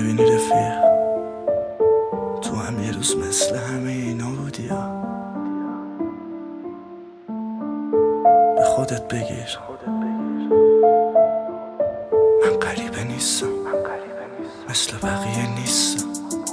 میبینی رفیق، تو هم یه روز مثل همه اینا بودی یا به خودت بگیر من غریبه نیستم، مثل بقیه نیستم.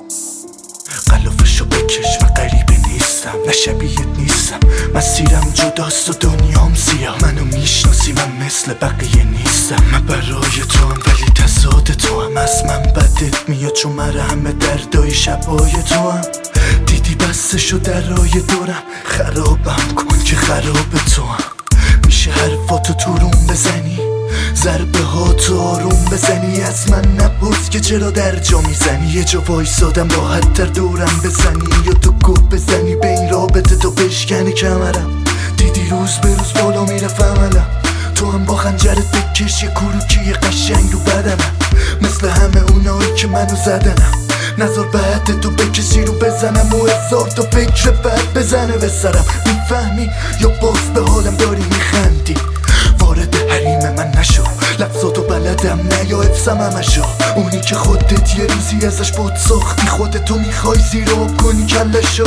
قلافشو بکش، من غریبه نیستم، نه شبیهت نیستم. مسیرم جداست و دنیام سیاه، منو میشناسی، من مثل بقیه نیستم. من برای تو هم ولی تضاد تو هم، از من بدت میاد چون مرهم دردای شبای تو هم. دیدی بستشو درای دورم، خرابم کن که خراب تو هم. میشه حرفاتو تو روم بزنی، ضربه ها تو آروم بزنی، از من نپرس که چرا در جا میزنی. یه جا وایسادم راحت تر دورم بزنی، یا تو گوه بزنی به این رابطه تو بشکنی کمرم. دیدی روز به روز بالا میرفت عملم، تو هم با خنجرت بکش یه کروکی قشنگ رو بدنم، مثل همه اونایی که منو زدنم. نظر بعد تو بکشی رو بزنم و هزار تا فکر بد بزنه به سرم. میفهمی یا باز به حالم داری میخندی؟ وارد حریم من نشو، لفظاتو بلدم نه یا حفظم همشو. اونی که خودت یه روزی ازش بود ساختی، خودتو میخوای زیراب کنی کلشو.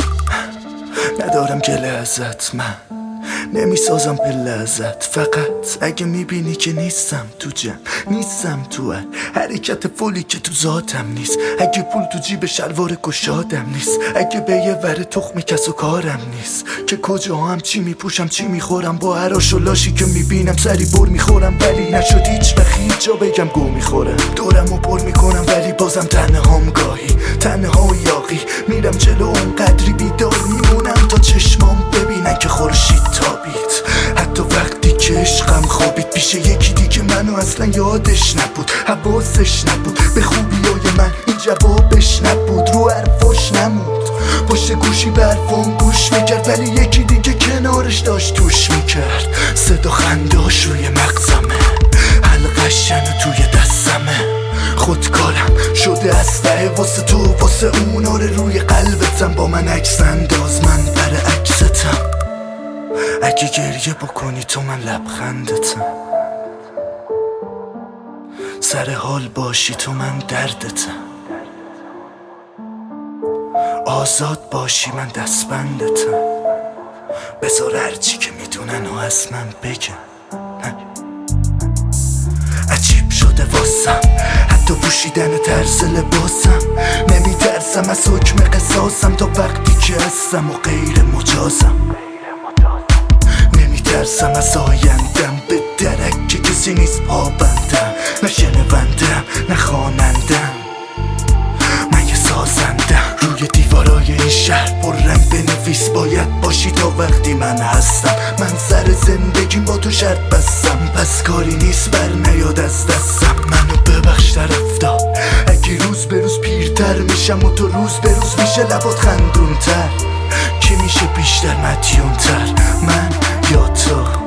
ندارم گله ازت، من نمیسازم پله ازت، فقط اگه میبینی که نیستم تو جمع، نیستم تو حرکت فولی که تو ذاتم نیست. اگه پول تو جیب شلوار گشادم نیست، اگه به یه ور تخمی کس و کارم نیست. که کجا هم چی میپوشم چی میخورم، با هراش و لاشی که میبینم سری بر میخورم، ولی نشد هیچ وقت هیچ جا بگم گو میخورم. دورم و پر میکنم ولی بازم تنهام، گاهی تنها و یاقی میرم جلو، اون قدری بیدار میمونم تا چشمام ببینن که خورشید تابید. حتی وقتی که عشقم خوابید پیش یکی دیگه منو اصلا یادش نبود، حواسش نبود به خوبیای من، این جوابش نبود، رو حرفاش نمود. پشت گوشی به حرفام گوش میکرد ولی یکی دیگه کنارش داشت توش میکرد. صدا خنداش روی مغزمه، حلقشن توی دستمه. خودکارم شده اسلحه واسه تو، واسه اوناره روی قلبتم. با من عکس انداز، من برعکستم. اگه گریه بکنی تو من لبخندتم، سر حال باشی تو من دردتم، آزاد باشی من دستبندتم. بذار هرچی که میدونن و از من بگن. عجیب شده واسم حتی پوشیدن طرز لباسم، نمیترسم از حکم قصاصم تا وقتی که هستم و غیر مجازم. نمیترسم از آیندم، به درک که کسی نیست پابندم، نه شنوندم نه خوانندم، من یه سازندم. روی دیوارای این شهر پررنگ بنویس باید باشی تا وقتی من هستم. من سر زندگیم با تو شرط بستم، پس کاری نیست بر نیاد از دستم. منو ببخش طرفدار، اگه روز به روز پیرتر میشم و تو روز به روز میشه لبات خندونتر. کی میشه بیشتر مدیونتر، من یا تو؟